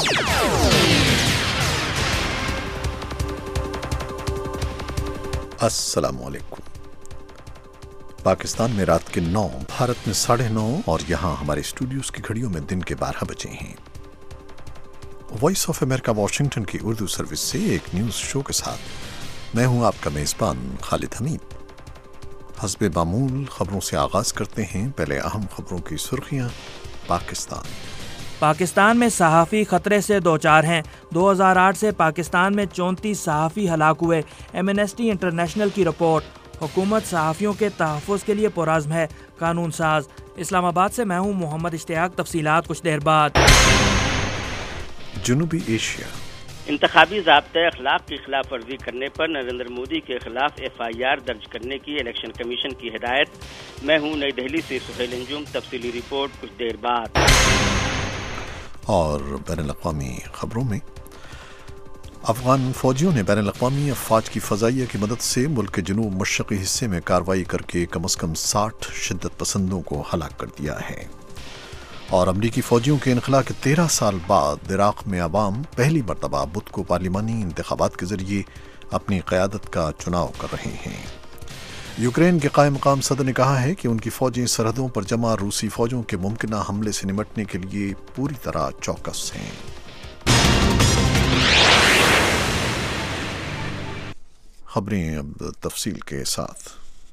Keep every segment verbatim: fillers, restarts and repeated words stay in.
अस्सलाम वालेकुम। पाकिस्तान में रात के नौ, भारत में साढ़े नौ और यहाँ हमारे स्टूडियोज की घड़ियों में दिन के बारह बजे हैं। वॉइस ऑफ अमेरिका वाशिंगटन की उर्दू सर्विस से एक न्यूज़ शो के साथ मैं हूँ आपका मेज़बान खालिद हमीद। हस्बे मामूल खबरों से आगाज़ करते हैं। पहले अहम खबरों की सुर्खियाँ। पाकिस्तान पाकिस्तान में सहाफ़ी खतरे से दो चार हैं। दो हज़ार आठ से पाकिस्तान में चौंतीस सहाफ़ी हलाक हुए। एमनेस्टी इंटरनेशनल की रिपोर्ट। हुकूमत सहाफ़ियों के तहफ़्फ़ुज़ के लिए पुरज़्म है, कानून साज। इस्लामाबाद से मैं हूँ मोहम्मद इश्तियाक। तफसीलात कुछ देर बाद। जनूबी एशिया इंतखाबी ज़ाब्ते अखलाक की खिलाफ वर्जी करने पर नरेंद्र मोदी के खिलाफ एफ आई आर दर्ज करने की इलेक्शन कमीशन की हिदायत। मैं हूँ नई दिल्ली से सुहेल अंजुम। तफसीली रिपोर्ट कुछ देर बाद। और बैनुल-अक़वामी खबरों में अफगान फौजियों ने बैनुल-अक़वामी अफ़वाज की फ़ज़ाइया की मदद से मुल्क के जनूब मशरक़ी हिस्से में कार्रवाई करके कम अज़ कम साठ शिद्दत पसंदों को हलाक कर दिया है। और अमरीकी फ़ौजियों के इनख़ला के तेरह साल बाद इराक़ में अवाम पहली मरतबा बुध को पार्लिमानी इंतख़ाबात के ज़रिए अपनी क़यादत का चुनाव कर रहे हैं। यूक्रेन के कायम मकाम सदर ने कहा है कि उनकी फ़ौजें सरहदों पर जमा रूसी फ़ौजों के मुमकिना हमले से निपटने के लिए पूरी तरह चौकस हैं। खबरें अब तफसील के साथ।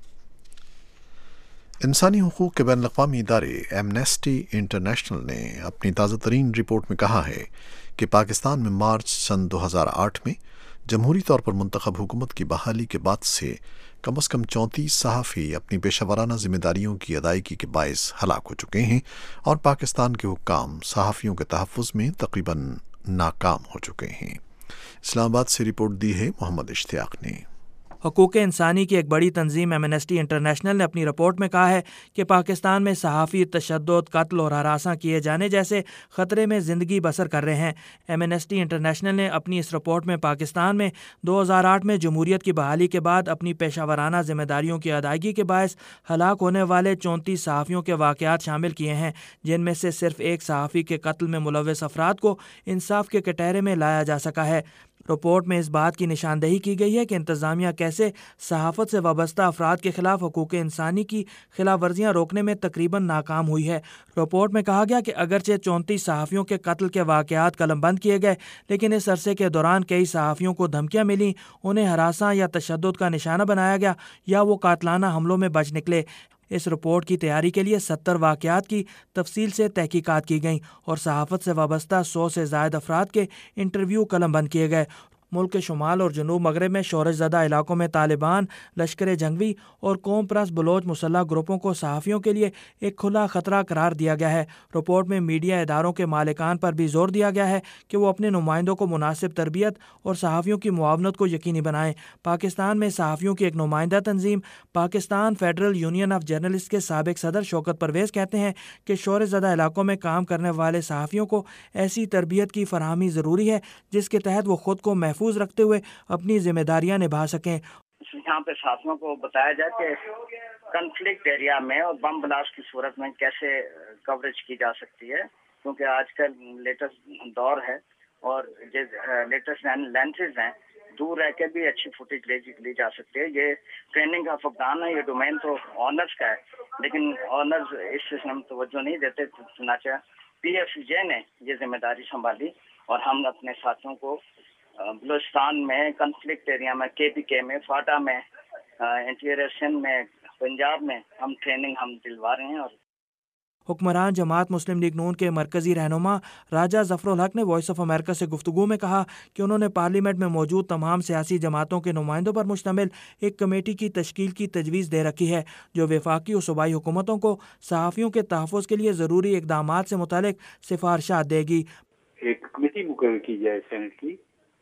इंसानी हुकूक के बैनुल-अक़वामी इदारे एमनेस्टी इंटरनेशनल ने अपनी ताज़ा तरीन रिपोर्ट में कहा है कि पाकिस्तान में मार्च सन दो हज़ार आठ में जमहूरी तौर पर मुंतखब हुकूमत की बहाली के बाद से कम अज़ कम चौंतीस सहाफ़ी अपनी पेशावराना ज़िम्मेदारियों की अदायगी के बायस हलाक हो चुके हैं और पाकिस्तान के हुक्काम सहाफ़ियों के तहफ़्फ़ुज़ में तकरीबन नाकाम हो चुके हैं। इस्लामाबाद से रिपोर्ट दी है मोहम्मद इश्तियाक ने। हकूक़ इंसानी की एक बड़ी तंजीम एमनेस्टी इंटरनेशनल ने अपनी रिपोर्ट में कहा है कि पाकिस्तान में सहाफ़ी तशद्दुद, कत्ल और हरासा किए जाने जैसे ख़तरे में ज़िंदगी बसर कर रहे हैं। एमनेस्टी इंटरनेशनल ने अपनी इस रिपोर्ट में पाकिस्तान में दो हज़ार आठ में जमहूरियत की बहाली के बाद अपनी पेशावराना ज़िम्मेदारियों की अदायगी के बायस हलाक होने वाले चौंतीस सहाफ़ियों के वाक़यात शामिल किए हैं, जिनमें से सिर्फ एक सहाफ़ी के कत्ल में मुलव्वस अफराद को इंसाफ के कटहरे में लाया जा सका है। रिपोर्ट में इस बात की निशानदेही की गई है कि इंतज़ामिया कैसे सहाफ़त से वाबस्ता अफराद के खिलाफ हकूक़ इंसानी की खिलाफ वर्जियाँ रोकने में तकरीबन नाकाम हुई है। रिपोर्ट में कहा गया कि अगरचे चौंतीस सहाफ़ियों के कत्ल के वाक़यात कलमबंद किए गए, लेकिन इस अरसे के दौरान कई सहाफ़ियों को धमकियाँ मिलीं, उन्हें हरासा या तशद्दुद का निशाना बनाया गया या वो कातलाना हमलों में बच निकले। इस रिपोर्ट की तैयारी के लिए सत्तर वाक़यात की तफसील से तहकीकात की गई और सहाफ़त से वाबस्ता सौ से ज़ायद अफराद के इंटरव्यू कलमबंद किए गए। मुल्क के शुमाल और जनूब मगरब में शोरश ज़दा इलाकों में तालिबान, लश्कर जंगवी और कौम परस्त बलोच मुसल्लह ग्रुपों को सहाफ़ियों के लिए एक खुला ख़तरा करार दिया गया है। रिपोर्ट में मीडिया इदारों के मालिकान पर भी जोर दिया गया है कि वो अपने नुमाइंदों को मुनासिब तरबियत और सहाफ़ियों की मुआवनत को यकीनी बनाएं। पाकिस्तान में सहाफ़ियों की एक नुमाइंदा तंजीम Pakistan federal union of journalist के साबिक सदर शौकत परवेज़ कहते हैं कि शोरश ज़दा इलाकों में काम करने वाले सहाफ़ियों को ऐसी तरबियत की फराहमी ज़रूरी है जिसके तहत वो खुद को महफूज रखते हुए अपनी जिम्मेदारियां निभा सकें। यहाँ पे साथियों को बताया जाए कि कॉन्फ्लिक्ट एरिया में और बम ब्लास्ट की सूरत में कैसे कवरेज की जा सकती है, क्योंकि आजकल लेटेस्ट दौर है और जो लेटेस्ट लेंसेज हैं दूर रह के भी अच्छी फुटेज ले ली जा सकती है। ये ट्रेनिंग का फुकदान है, ये डोमेन तो ऑनर्स का है, लेकिन ऑनर्स इस सिस्टम तवज्जो नहीं देते। चुनाचे पी एफ जे ने ये जिम्मेदारी संभाली और हम अपने साथियों को बलूचिस्तान में कॉन्फ्लिक्ट एरिया में, के पी के में, फाटा में, इंटीरियर सिंध में, पंजाब में हम ट्रेनिंग हम दिलवा रहे हैं। और हुक्मरान जमात मुस्लिम लीग नून के मरकजी रहनुमा राजा ज़फ़रुल हक ने वॉइस ऑफ अमेरिका से गुफ्तगू में कहा कि उन्होंने पार्लियामेंट में मौजूद तमाम सियासी जमातों के नुमाइंदों पर मुश्तमिल एक कमेटी की तश्कील की तजवीज़ दे रखी है जो वफाकी और सूबाई हुकूमतों को सहाफ़ियों के तहफ़्फ़ुज़ के लिए ज़रूरी इक़दामात से मुतालिक सिफारिशात देगी। एक कमेटी मुकर्रर की जाए सेनेट की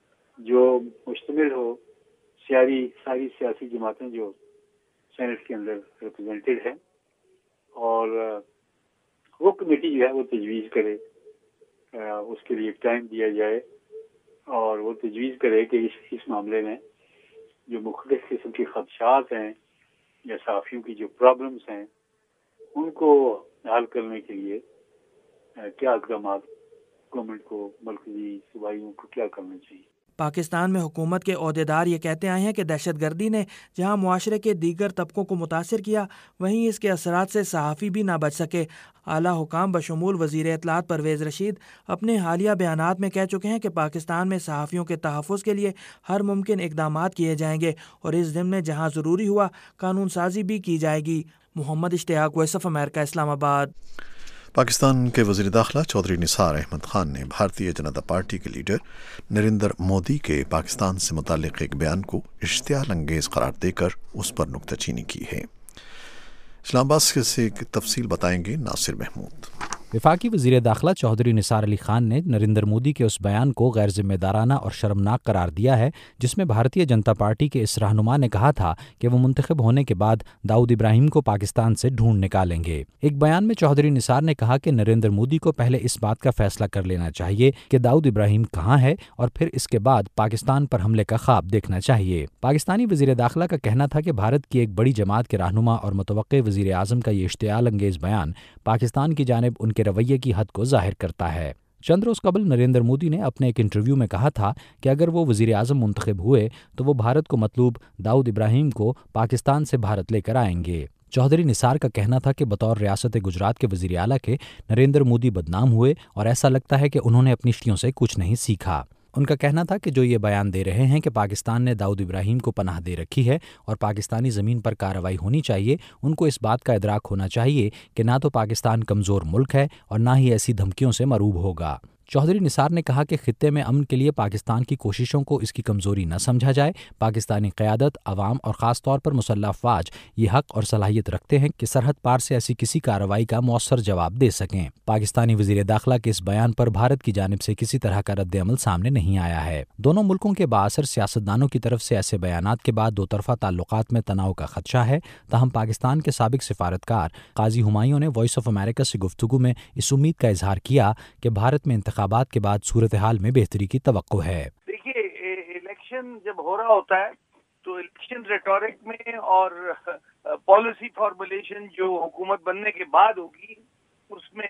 जो मुश्तमिल हो सारी सारी सियासी जमातें जो सेनेट के अंदर रिप्रेजेंटेड है, और वो कमेटी जो है वो तजवीज़ करे, उसके लिए टाइम दिया जाए और वो तजवीज़ करे कि इस इस मामले में जो मुख्तलिफ किस्म के खदशात हैं या सहाफ़ियों की जो प्रॉब्लम्स हैं उनको हल करने के लिए क्या इक़दाम گورنمنٹ کو، مرکزی صوبائیوں کو کیا کرنا چاہیے۔ پاکستان میں حکومت کے عہدیدار یہ کہتے آئے ہیں کہ دہشت گردی نے جہاں معاشرے کے دیگر طبقوں کو متاثر کیا، وہیں اس کے اثرات سے صحافی بھی نہ بچ سکے۔ اعلیٰ حکام بشمول وزیر اطلاعات پرویز رشید اپنے حالیہ بیانات میں کہہ چکے ہیں کہ پاکستان میں صحافیوں کے تحفظ کے لیے ہر ممکن اقدامات کیے جائیں گے اور اس ضمن میں جہاں ضروری ہوا قانون سازی بھی کی جائے گی۔ محمد اشتیاق، وائس آف امریکہ، اسلام آباد۔ پاکستان کے وزیر داخلہ چودھری نثار احمد خان نے بھارتیہ جنتا پارٹی کے لیڈر نریندر مودی کے پاکستان سے متعلق ایک بیان کو اشتعال انگیز قرار دے کر اس پر نکتہ چینی کی ہے۔ اسلام آباد سے ایک تفصیل بتائیں گے ناصر محمود۔ وفاقی وزیر داخلہ چودھری نثار علی خان نے نریندر مودی کے اس بیان کو غیر ذمہ دارانہ اور شرمناک قرار دیا ہے جس میں بھارتیہ جنتا پارٹی کے اس رہنما نے کہا تھا کہ وہ منتخب ہونے کے بعد داؤد ابراہیم کو پاکستان سے ڈھونڈ نکالیں گے۔ ایک بیان میں چودھری نثار نے کہا کہ نریندر مودی کو پہلے اس بات کا فیصلہ کر لینا چاہیے کہ داؤد ابراہیم کہاں ہے اور پھر اس کے بعد پاکستان پر حملے کا خواب دیکھنا چاہیے۔ پاکستانی وزیر داخلہ کا کہنا تھا کہ بھارت کی ایک بڑی جماعت کے رہنما اور متوقع وزیر اعظم کا یہ اشتعال انگیز بیان پاکستان کی جانب ان کے رویے کی حد کو ظاہر کرتا ہے۔ چند روز قبل نریندر مودی نے اپنے ایک انٹرویو میں کہا تھا کہ اگر وہ وزیر اعظم منتخب ہوئے تو وہ بھارت کو مطلوب داؤد ابراہیم کو پاکستان سے بھارت لے کر آئیں گے۔ چودھری نثار کا کہنا تھا کہ بطور ریاست گجرات کے وزیر اعلیٰ کے نریندر مودی بدنام ہوئے اور ایسا لگتا ہے کہ انہوں نے اپنی شیوں سے کچھ نہیں سیکھا۔ ان کا کہنا تھا کہ جو یہ بیان دے رہے ہیں کہ پاکستان نے داؤد ابراہیم کو پناہ دے رکھی ہے اور پاکستانی زمین پر کارروائی ہونی چاہیے، ان کو اس بات کا ادراک ہونا چاہیے کہ نہ تو پاکستان کمزور ملک ہے اور نہ ہی ایسی دھمکیوں سے مرعوب ہوگا۔ چودھری نثار نے کہا کہ خطے میں امن کے لیے پاکستان کی کوششوں کو اس کی کمزوری نہ سمجھا جائے۔ پاکستانی قیادت، عوام اور خاص طور پر مسلح افواج یہ حق اور صلاحیت رکھتے ہیں کہ سرحد پار سے ایسی کسی کارروائی کا مؤثر جواب دے سکیں۔ پاکستانی وزیر داخلہ کے اس بیان پر بھارت کی جانب سے کسی طرح کا رد عمل سامنے نہیں آیا ہے۔ دونوں ملکوں کے بااثر سیاستدانوں کی طرف سے ایسے بیانات کے بعد دو طرفہ تعلقات میں تناؤ کا خدشہ ہے۔ تاہم پاکستان کے سابق سفارتکار قاضی ہمایوں نے وائس آف امریکہ سے گفتگو میں اس امید کا اظہار کیا کہ بھارت میں انتخابات کے بعد صورتحال میں بہتری کی توقع ہے۔ دیکھیے، الیکشن جب ہو رہا ہوتا ہے تو الیکشن ریٹورک میں اور پالیسی فارمولیشن جو حکومت بننے کے بعد ہوگی اس میں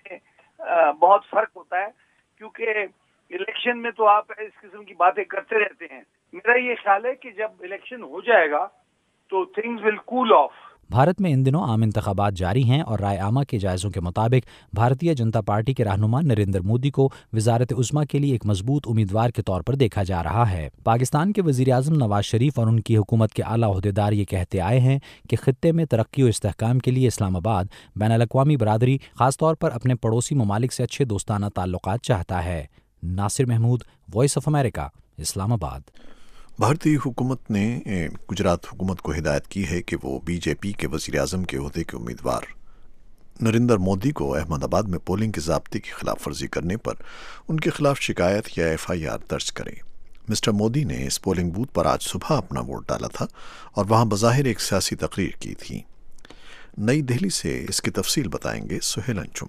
بہت فرق ہوتا ہے، کیونکہ الیکشن میں تو آپ اس قسم کی باتیں کرتے رہتے ہیں۔ میرا یہ خیال ہے کہ جب الیکشن ہو جائے گا تو things will cool off. Bharat میں ان دنوں عام انتخابات جاری ہیں اور رائے عامہ کے جائزوں کے مطابق بھارتیہ جنتا پارٹی کے رہنما نریندر مودی کو وزارت عظمیٰ کے لیے ایک مضبوط امیدوار کے طور پر دیکھا جا رہا ہے۔ پاکستان کے وزیر اعظم نواز شریف اور ان کی حکومت کے اعلیٰ عہدیدار یہ کہتے آئے ہیں کہ خطے میں ترقی و استحکام کے لیے اسلام آباد بین الاقوامی برادری خاص طور پر اپنے پڑوسی ممالک سے اچھے دوستانہ تعلقات چاہتا ہے۔ Nasir Mahmood, voice of America, Islamabad. بھارتی حکومت نے گجرات حکومت کو ہدایت کی ہے کہ وہ بی جے پی کے وزیر اعظم کے عہدے کے امیدوار نریندر مودی کو احمد آباد میں پولنگ کے ضابطے کی خلاف ورزی کرنے پر ان کے خلاف شکایت یا ایف آئی آر درج کرے۔ مسٹر مودی نے اس پولنگ بوتھ پر آج صبح اپنا ووٹ ڈالا تھا اور وہاں بظاہر ایک سیاسی تقریر کی تھی۔ نئی دہلی سے اس کی تفصیل بتائیں گے سہیل انجم۔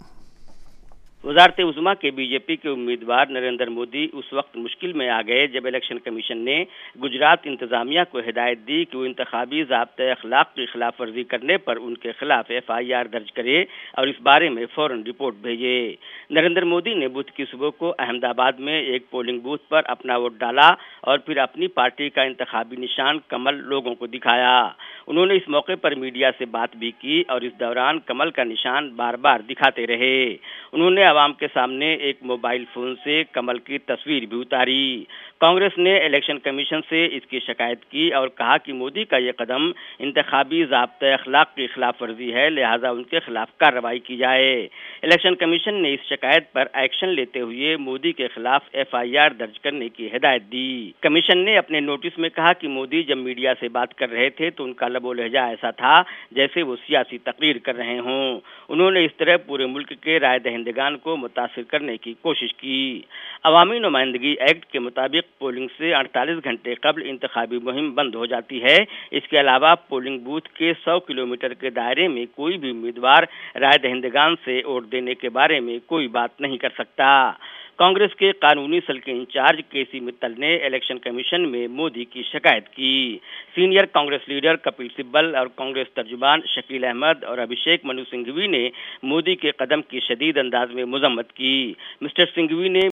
وزارت عظمیٰ کے بی جے پی کے امیدوار نریندر مودی اس وقت مشکل میں آ گئے جب الیکشن کمیشن نے گجرات انتظامیہ کو ہدایت دی کہ وہ انتخابی ضابطۂ اخلاق کی خلاف ورزی کرنے پر ان کے خلاف ایف آئی آر درج کرے اور اس بارے میں فوراً رپورٹ بھیجے۔ نریندر مودی نے بدھ کی صبح کو احمد آباد میں ایک پولنگ بوتھ پر اپنا ووٹ ڈالا اور پھر اپنی پارٹی کا انتخابی نشان کمل لوگوں کو دکھایا۔ انہوں نے اس موقع پر میڈیا سے بات بھی کی اور اس دوران کمل کا نشان بار بار دکھاتے رہے۔ انہوں نے عوام کے سامنے ایک موبائل فون سے کمل کی تصویر بھی اتاری۔ کانگریس نے الیکشن کمیشن سے اس کی شکایت کی اور کہا کہ مودی کا یہ قدم انتخابی ضابطۂ اخلاق کی خلاف ورزی ہے، لہذا ان کے خلاف کارروائی کی جائے۔ الیکشن کمیشن نے اس شکایت پر ایکشن لیتے ہوئے مودی کے خلاف ایف آئی آر درج کرنے کی ہدایت دی۔ کمیشن نے اپنے نوٹس میں کہا کہ مودی جب میڈیا سے بات کر رہے تھے تو ان کا لب و لہجہ ایسا تھا جیسے وہ سیاسی تقریر کر رہے ہوں۔ انہوں نے اس طرح پورے ملک کے رائے دہندگان کو متاثر کرنے کی کوشش کی۔ عوامی نمائندگی ایکٹ کے مطابق پولنگ سے اڑتالیس گھنٹے قبل انتخابی مہم بند ہو جاتی ہے۔ اس کے علاوہ پولنگ بوتھ کے سو کلومیٹر کے دائرے میں کوئی بھی امیدوار رائے دہندگان سے ووٹ دینے کے بارے میں کوئی بات نہیں کر سکتا۔ کانگریس کے قانونی سیل کے انچارج کے سی متل نے الیکشن کمیشن میں مودی کی شکایت کی۔ سینئر کانگریس لیڈر کپل سبل اور کانگریس ترجمان شکیل احمد اور ابھیشیک منو سنگھوی نے مودی کے قدم کی شدید انداز میں مذمت کی۔ مسٹر سنگھوی نے